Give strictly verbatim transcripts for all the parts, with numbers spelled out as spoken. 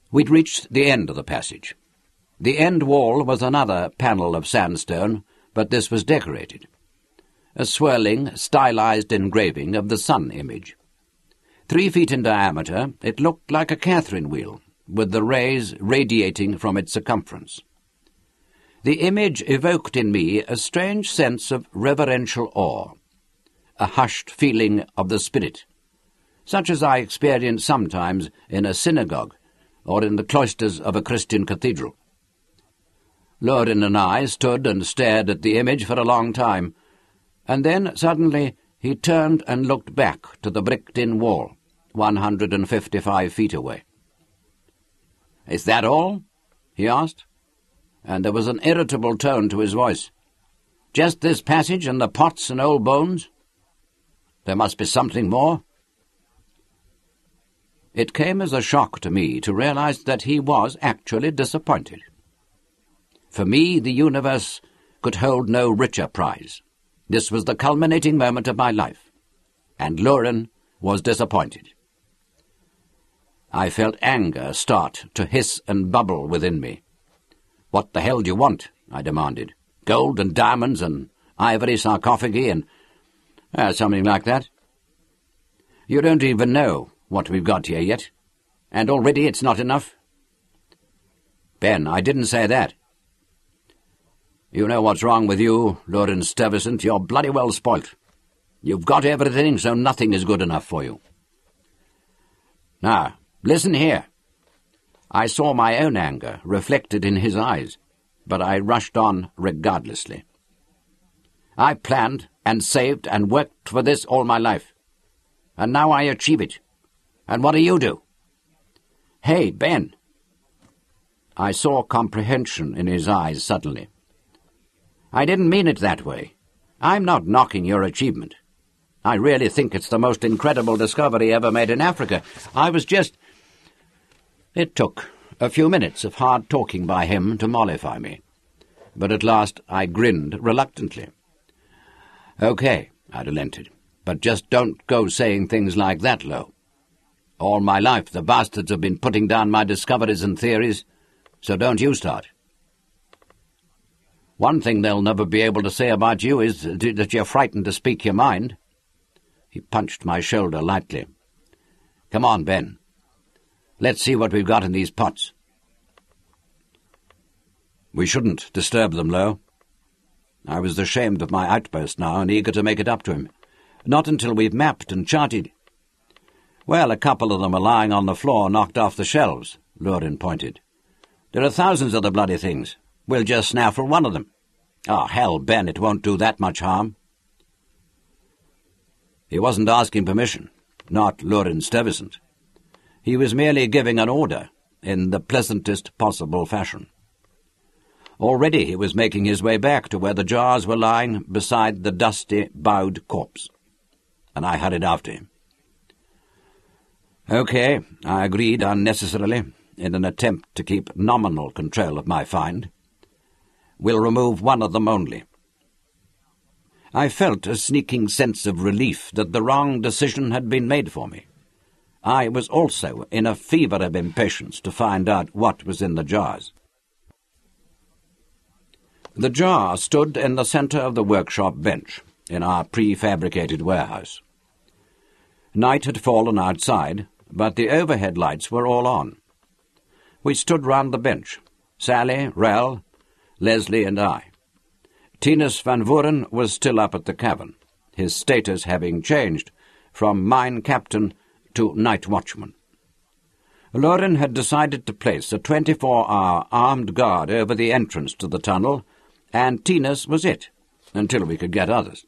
We'd reached the end of the passage. The end wall was another panel of sandstone, but this was decorated. A swirling, stylized engraving of the sun image. Three feet in diameter, it looked like a Catherine wheel, with the rays radiating from its circumference. The image evoked in me a strange sense of reverential awe, a hushed feeling of the spirit, such as I experience sometimes in a synagogue or in the cloisters of a Christian cathedral. Loren and I stood and stared at the image for a long time, and then suddenly he turned and looked back to the bricked-in wall, one hundred and fifty-five feet away. "Is that all?" he asked, and there was an irritable tone to his voice. "Just this passage and the pots and old bones? There must be something more." It came as a shock to me to realize that he was actually disappointed. For me, the universe could hold no richer prize. This was the culminating moment of my life, and Loren was disappointed. I felt anger start to hiss and bubble within me. "What the hell do you want?" I demanded. "Gold and diamonds and ivory sarcophagi and uh, something like that? You don't even know what we've got here yet, and already it's not enough." "Ben, I didn't say that." "You know what's wrong with you, Loren Stuyvesant. You're bloody well spoilt. You've got everything, so nothing is good enough for you. Now, listen here." I saw my own anger reflected in his eyes, but I rushed on regardlessly. "I planned and saved and worked for this all my life, and now I achieve it. And what do you do?" "Hey, Ben." I saw comprehension in his eyes suddenly. "I didn't mean it that way. I'm not knocking your achievement. I really think it's the most incredible discovery ever made in Africa. I was just—" It took a few minutes of hard talking by him to mollify me, but at last I grinned reluctantly. "Okay," I relented, "but just don't go saying things like that, Lo. All my life the bastards have been putting down my discoveries and theories, so don't you start. One thing they'll never be able to say about you is that you're frightened to speak your mind." He punched my shoulder lightly. "Come on, Ben. Let's see what we've got in these pots." "We shouldn't disturb them, Lo." I was ashamed of my outburst now and eager to make it up to him. "Not until we've mapped and charted." "Well, a couple of them are lying on the floor, knocked off the shelves," Loren pointed. "There are thousands of the bloody things. We'll just snaffle one of them. Oh, hell, Ben, it won't do that much harm." He wasn't asking permission, not Loren Stuyvesant. He was merely giving an order in the pleasantest possible fashion. Already he was making his way back to where the jars were lying beside the dusty, bowed corpse, and I hurried after him. "Okay," I agreed unnecessarily, in an attempt to keep nominal control of my find. "We'll remove one of them only." I felt a sneaking sense of relief that the wrong decision had been made for me. I was also in a fever of impatience to find out what was in the jars. The jar stood in the centre of the workshop bench in our prefabricated warehouse. Night had fallen outside, but the overhead lights were all on. We stood round the bench, Sally, Rel, Leslie and I. Tinus van Vuren was still up at the cavern, his status having changed from mine captain to night watchman. Loren had decided to place a twenty-four hour armed guard over the entrance to the tunnel, and Tinus was it, until we could get others.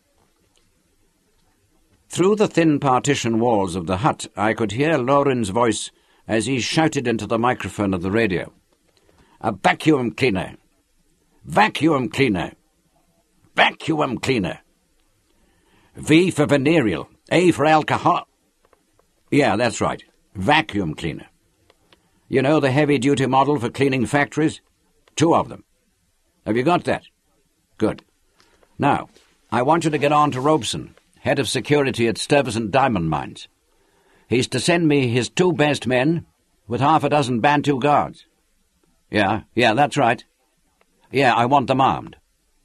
Through the thin partition walls of the hut I could hear Loren's voice as he shouted into the microphone of the radio. "A vacuum cleaner! Vacuum cleaner! Vacuum cleaner! V for venereal, A for alcohol—" Yeah, that's right, vacuum cleaner. You know the heavy-duty model for cleaning factories? Two of them. Have you got that? Good. Now, I want you to get on to Robeson, head of security at Stuyvesant Diamond Mines. He's to send me his two best men, with half a dozen Bantu guards. Yeah, yeah, that's right. Yeah, I want them armed.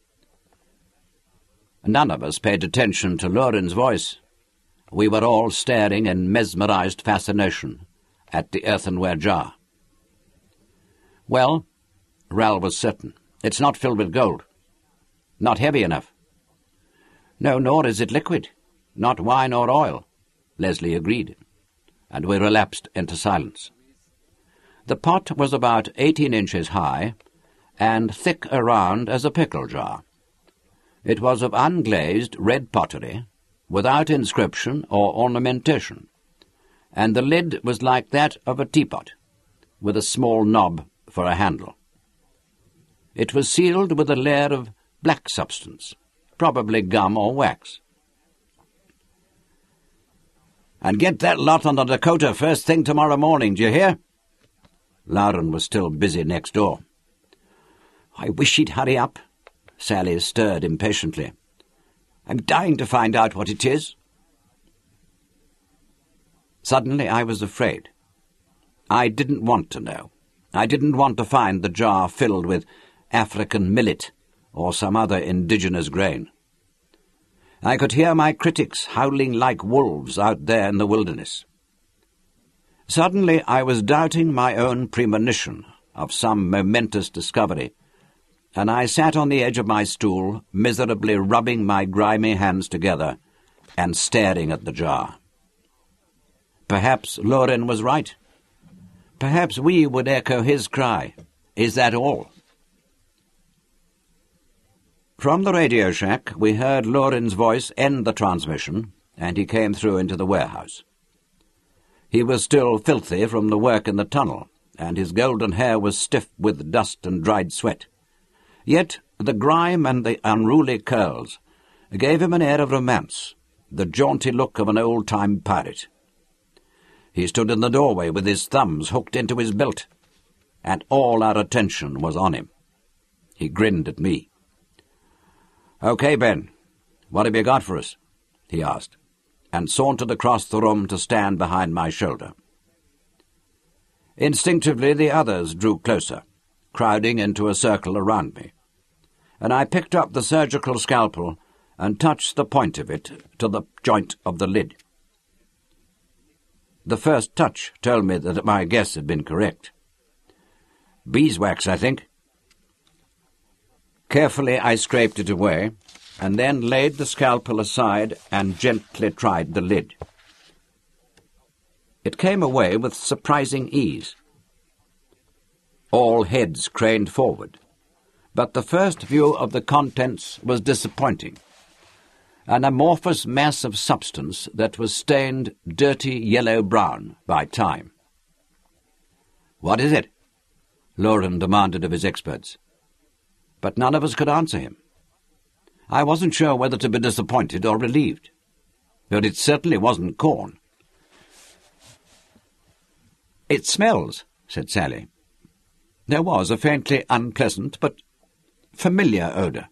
None of us paid attention to Loren's voice. We were all staring in mesmerized fascination at the earthenware jar. Well, Ral was certain, it's not filled with gold. Not heavy enough. No, nor is it liquid. Not wine or oil, Leslie agreed, and we relapsed into silence. The pot was about eighteen inches high and thick around as a pickle jar. It was of unglazed red pottery, without inscription or ornamentation, and the lid was like that of a teapot, with a small knob for a handle. It was sealed with a layer of black substance, probably gum or wax. "And get that lot on the Dakota first thing tomorrow morning, do you hear?" Loren was still busy next door. "I wish he'd hurry up," Sally stirred impatiently. "I'm dying to find out what it is." Suddenly I was afraid. I didn't want to know. I didn't want to find the jar filled with African millet or some other indigenous grain. I could hear my critics howling like wolves out there in the wilderness. Suddenly I was doubting my own premonition of some momentous discovery, and I sat on the edge of my stool, miserably rubbing my grimy hands together and staring at the jar. Perhaps Loren was right. Perhaps we would echo his cry, "Is that all?" From the radio shack we heard Loren's voice end the transmission, and he came through into the warehouse. He was still filthy from the work in the tunnel, and his golden hair was stiff with dust and dried sweat. Yet the grime and the unruly curls gave him an air of romance, the jaunty look of an old-time pirate. He stood in the doorway with his thumbs hooked into his belt, and all our attention was on him. He grinned at me. "Okay, Ben, what have you got for us?" he asked, and sauntered across the room to stand behind my shoulder. Instinctively the others drew closer, crowding into a circle around me, and I picked up the surgical scalpel and touched the point of it to the joint of the lid. The first touch told me that my guess had been correct. "Beeswax, I think." Carefully I scraped it away, and then laid the scalpel aside and gently tried the lid. It came away with surprising ease. All heads craned forward, but the first view of the contents was disappointing. An amorphous mass of substance that was stained dirty yellow-brown by time. "What is it?" Loren demanded of his experts. But none of us could answer him. I wasn't sure whether to be disappointed or relieved, but it certainly wasn't corn. "It smells," said Sally. There was a faintly unpleasant but familiar odour.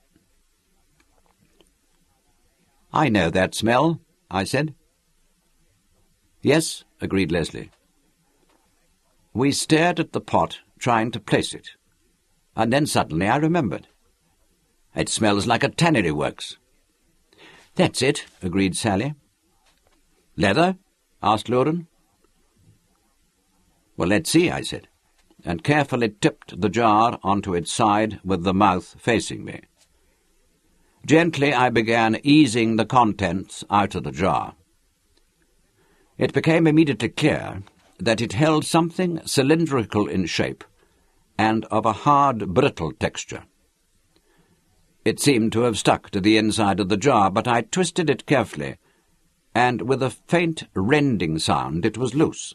"I know that smell," I said. "Yes," agreed Leslie. We stared at the pot, trying to place it, and then suddenly I remembered. "It smells like a tannery works." "That's it," agreed Sally. "Leather?" asked Loren. "Well, let's see," I said, and carefully tipped the jar onto its side with the mouth facing me. Gently I began easing the contents out of the jar. It became immediately clear that it held something cylindrical in shape and of a hard, brittle texture. It seemed to have stuck to the inside of the jar, but I twisted it carefully, and with a faint rending sound it was loose.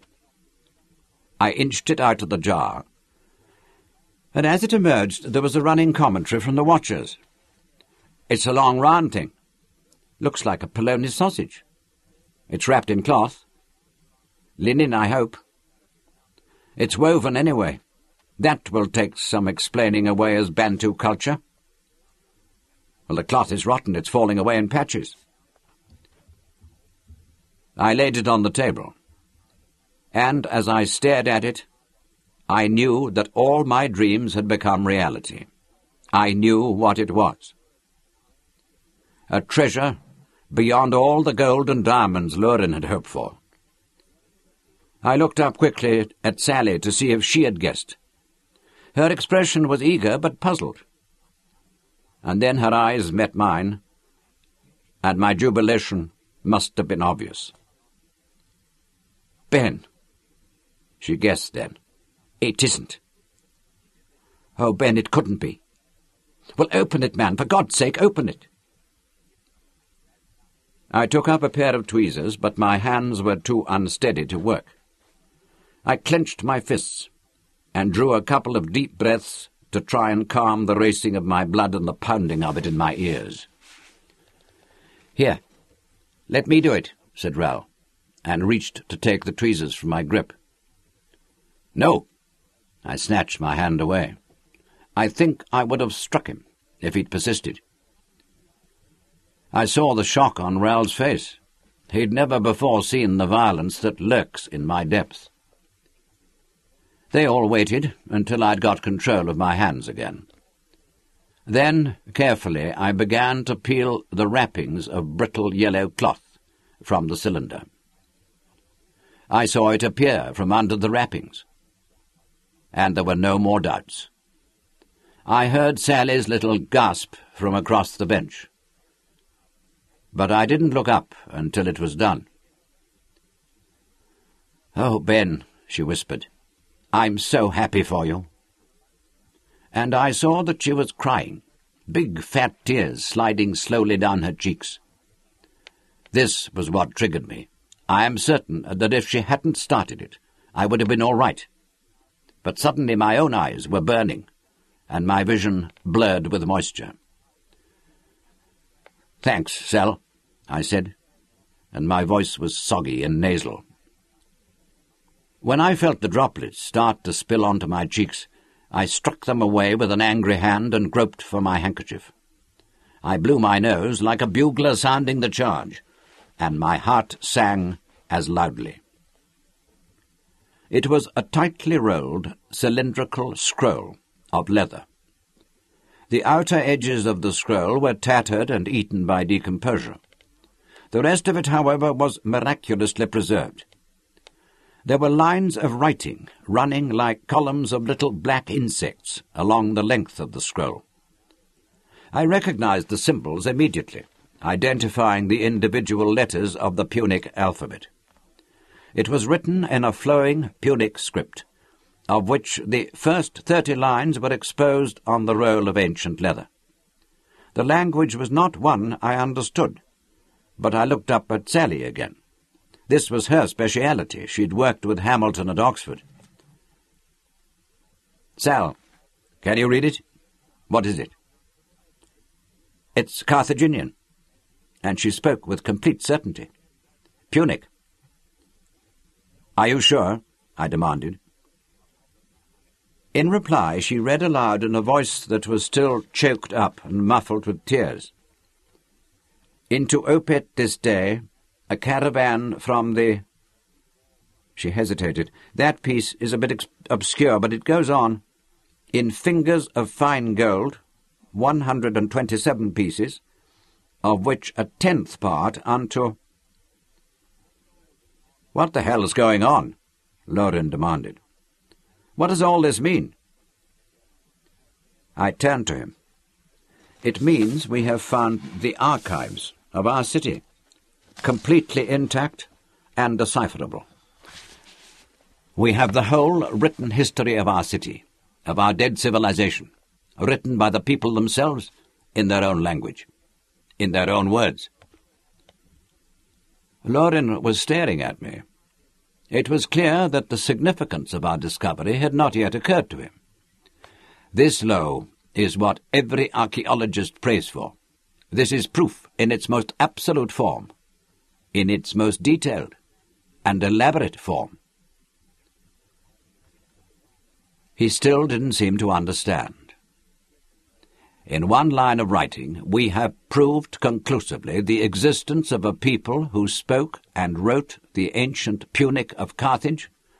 I inched it out of the jar, and as it emerged there was a running commentary from the watchers. "It's a long round thing. Looks like a polony sausage. It's wrapped in cloth. Linen, I hope. It's woven anyway. That will take some explaining away as Bantu culture. Well, the cloth is rotten. It's falling away in patches." I laid it on the table. And as I stared at it, I knew that all my dreams had become reality. I knew what it was. A treasure beyond all the gold and diamonds Loren had hoped for. I looked up quickly at Sally to see if she had guessed. Her expression was eager but puzzled. And then her eyes met mine, and my jubilation must have been obvious. "Ben," she guessed then. "It isn't." "Oh, Ben, it couldn't be." "Well, open it, man. For God's sake, open it." I took up a pair of tweezers, but my hands were too unsteady to work. I clenched my fists and drew a couple of deep breaths to try and calm the racing of my blood and the pounding of it in my ears. "Here, let me do it," said Ral, and reached to take the tweezers from my grip. "No!" I snatched my hand away. I think I would have struck him if he'd persisted. I saw the shock on Ral's face. He'd never before seen the violence that lurks in my depths. They all waited until I'd got control of my hands again. Then, carefully, I began to peel the wrappings of brittle yellow cloth from the cylinder. I saw it appear from under the wrappings, and there were no more doubts. I heard Sally's little gasp from across the bench, but I didn't look up until it was done. "Oh, Ben," she whispered, "I'm so happy for you." And I saw that she was crying, big fat tears sliding slowly down her cheeks. This was what triggered me. I am certain that if she hadn't started it, I would have been all right. But suddenly my own eyes were burning, and my vision blurred with moisture. "Thanks, Sal," I said, and my voice was soggy and nasal. When I felt the droplets start to spill onto my cheeks, I struck them away with an angry hand and groped for my handkerchief. I blew my nose like a bugler sounding the charge, and my heart sang as loudly. It was a tightly rolled, cylindrical scroll of leather. The outer edges of the scroll were tattered and eaten by decomposure. The rest of it, however, was miraculously preserved. There were lines of writing running like columns of little black insects along the length of the scroll. I recognized the symbols immediately, identifying the individual letters of the Punic alphabet. It was written in a flowing Punic script, of which the first thirty lines were exposed on the roll of ancient leather. The language was not one I understood, but I looked up at Sally again. This was her speciality. She'd worked with Hamilton at Oxford. "Sal, can you read it? What is it?" "It's Carthaginian," and she spoke with complete certainty. "Punic." "Are you sure?" I demanded. In reply, she read aloud in a voice that was still choked up and muffled with tears. "Into Opet this day, a caravan from the—" She hesitated. "That piece is a bit ex- obscure, but it goes on. In fingers of fine gold, one hundred and twenty-seven pieces, of which a tenth part unto—" "What the hell is going on?" Loren demanded. "What does all this mean?" I turned to him. "It means we have found the archives of our city, completely intact and decipherable. We have the whole written history of our city, of our dead civilization, written by the people themselves in their own language, in their own words." Loren was staring at me. It was clear that the significance of our discovery had not yet occurred to him. This, Lo, is what every archaeologist prays for. This is proof in its most absolute form, in its most detailed and elaborate form. He still didn't seem to understand. In one line of writing, we have proved conclusively the existence of a people who spoke and wrote the ancient Punic of Carthage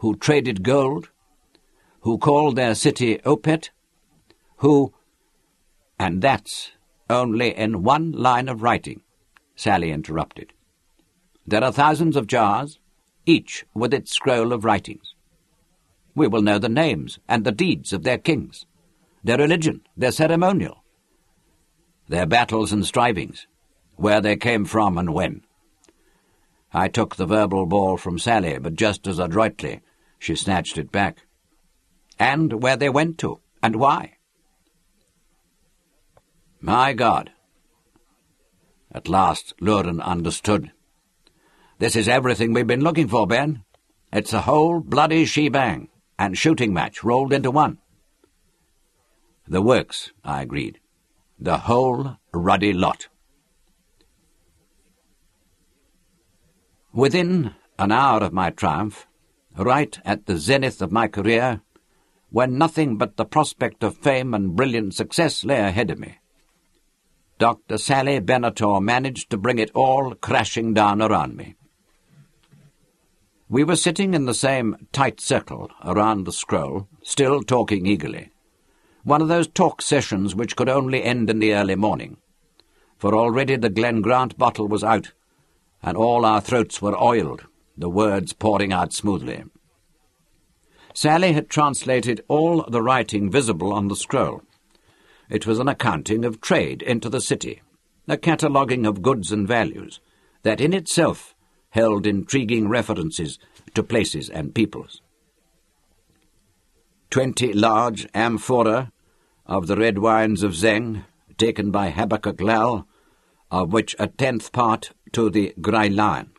who traded gold, who called their city Opet, who... And that's only in one line of writing, Sally interrupted. There are thousands of jars, each with its scroll of writings. We will know the names and the deeds of their kings, their religion, their ceremonial, their battles and strivings, where they came from and when. I took the verbal ball from Sally, but just as adroitly she snatched it back. And where they went to, and why. My God! At last Loren understood. This is everything we've been looking for, Ben. It's a whole bloody shebang and shooting match rolled into one. The works, I agreed. The whole ruddy lot. Within an hour of my triumph, right at the zenith of my career, when nothing but the prospect of fame and brilliant success lay ahead of me, Doctor Sally Benatar managed to bring it all crashing down around me. We were sitting in the same tight circle around the scroll, still talking eagerly. One of those talk sessions which could only end in the early morning, for already the Glen Grant bottle was out, and all our throats were oiled, the words pouring out smoothly. Sally had translated all the writing visible on the scroll. It was an accounting of trade into the city, a cataloguing of goods and values, that in itself held intriguing references to places and peoples. Twenty large amphora of the red wines of Zeng, taken by Habakkuk Lal, of which a tenth part to the Grai Lion.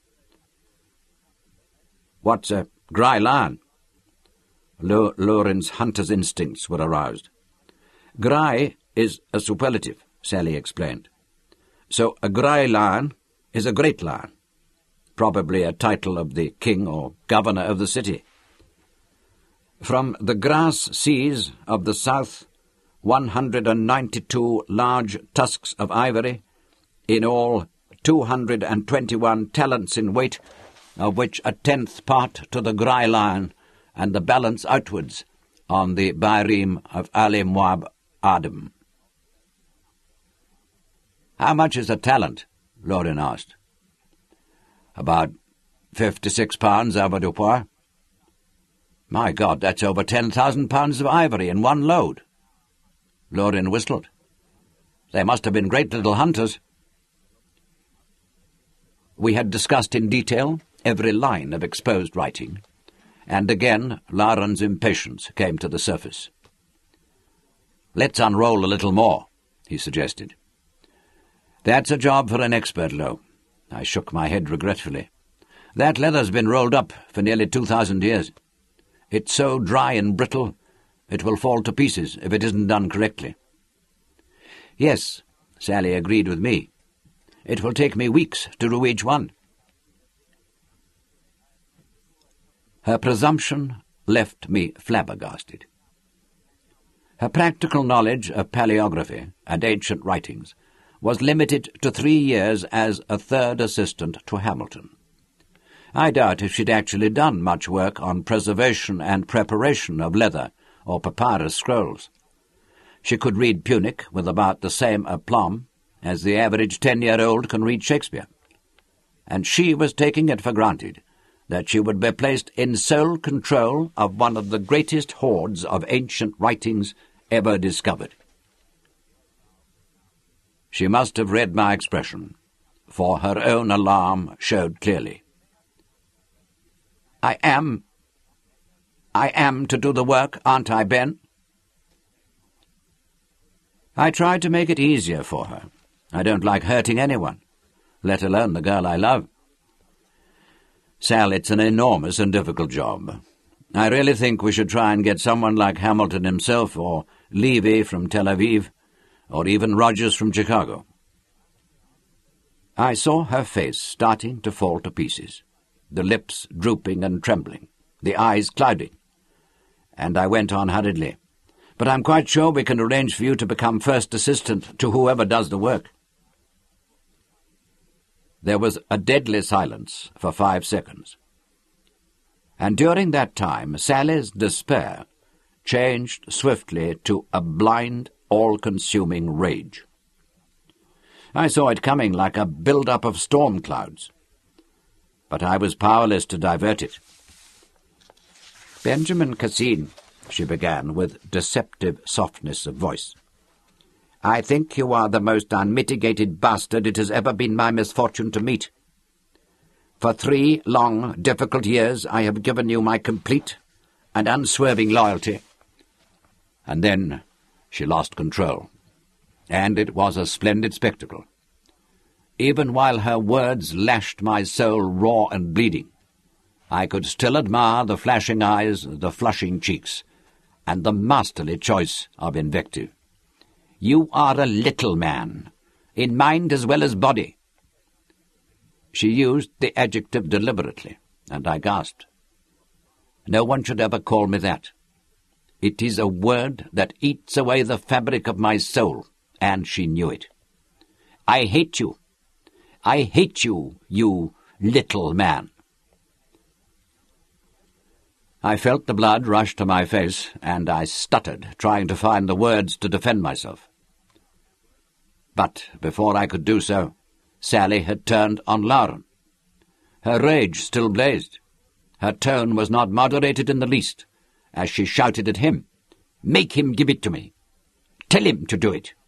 What's a Grai Lion? Loren's hunter's instincts were aroused. Grai is a superlative, Sally explained. So a Grai Lion is a great lion, probably a title of the king or governor of the city. From the grass seas of the south, one hundred and ninety-two large tusks of ivory, in all two hundred and twenty-one talents in weight, of which a tenth part to the Grai Lion, and the balance outwards on the Bairim of Ali Moab Adam. How much is a talent? Loren asked. About fifty-six pounds, avoirdupois. My God, that's over ten thousand pounds of ivory in one load. Loren whistled. They must have been great little hunters. We had discussed in detail every line of exposed writing, and again Loren's impatience came to the surface. Let's unroll a little more, he suggested. That's a job for an expert, Lo. I shook my head regretfully. That leather's been rolled up for nearly two thousand years. It's so dry and brittle, it will fall to pieces if it isn't done correctly. Yes, Sally agreed with me. It will take me weeks to do each one. Her presumption left me flabbergasted. Her practical knowledge of paleography and ancient writings was limited to three years as a third assistant to Hamilton. I doubt if she'd actually done much work on preservation and preparation of leather or papyrus scrolls. She could read Punic with about the same aplomb as the average ten-year-old can read Shakespeare, and she was taking it for granted that she would be placed in sole control of one of the greatest hoards of ancient writings ever discovered. She must have read my expression, for her own alarm showed clearly. I am... I am to do the work, aren't I, Ben? I tried to make it easier for her. I don't like hurting anyone, let alone the girl I love. Sal, it's an enormous and difficult job. I really think we should try and get someone like Hamilton himself, or Levy from Tel Aviv, or even Rogers from Chicago. I saw her face starting to fall to pieces, the lips drooping and trembling, the eyes clouding, and I went on hurriedly. But I'm quite sure we can arrange for you to become first assistant to whoever does the work. There was a deadly silence for five seconds. And during that time Sally's despair changed swiftly to a blind, all-consuming rage. I saw it coming like a build-up of storm clouds, but I was powerless to divert it. "Benjamin Cassin," she began with deceptive softness of voice, "I think you are the most unmitigated bastard it has ever been my misfortune to meet. For three long, difficult years I have given you my complete and unswerving loyalty." And then she lost control, and it was a splendid spectacle. Even while her words lashed my soul raw and bleeding, I could still admire the flashing eyes, the flushing cheeks, and the masterly choice of invective. "You are a little man, in mind as well as body." She used the adjective deliberately, and I gasped. No one should ever call me that. It is a word that eats away the fabric of my soul, and she knew it. "I hate you. I hate you, you little man." I felt the blood rush to my face, and I stuttered, trying to find the words to defend myself. But before I could do so, Sally had turned on Lauren. Her rage still blazed. Her tone was not moderated in the least, as she shouted at him, "Make him give it to me. Tell him to do it."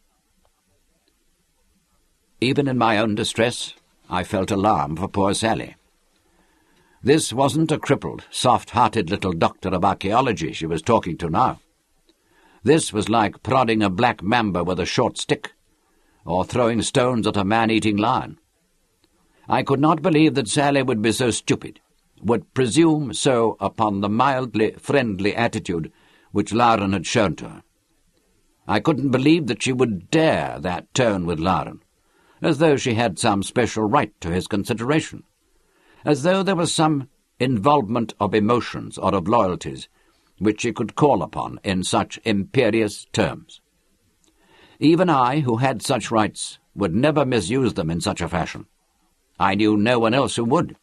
Even in my own distress, I felt alarm for poor Sally. This wasn't a crippled, soft-hearted little doctor of archaeology she was talking to now. This was like prodding a black mamba with a short stick, or throwing stones at a man-eating lion. I could not believe that Sally would be so stupid, would presume so upon the mildly friendly attitude which Lauren had shown to her. I couldn't believe that she would dare that tone with Lauren, as though she had some special right to his consideration, as though there was some involvement of emotions or of loyalties which she could call upon in such imperious terms. Even I, who had such rights, would never misuse them in such a fashion. I knew no one else who would.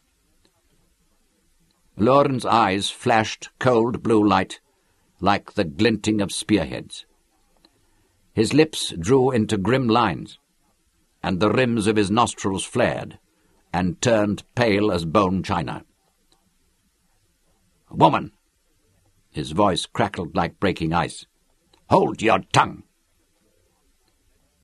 Lauren's eyes flashed cold blue light, like the glinting of spearheads. His lips drew into grim lines, and the rims of his nostrils flared, and turned pale as bone china. "Woman!" His voice crackled like breaking ice. "Hold your tongue!